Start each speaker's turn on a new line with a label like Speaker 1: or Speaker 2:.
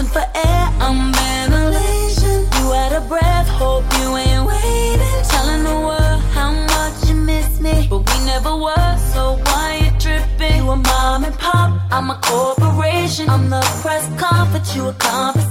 Speaker 1: for air, I'm ventilation. You out of breath, hope you ain't waiting. Telling the world how much you miss me, but we never were, so why you tripping? You a mom and pop, I'm a corporation. I'm the press conference, you a conversation.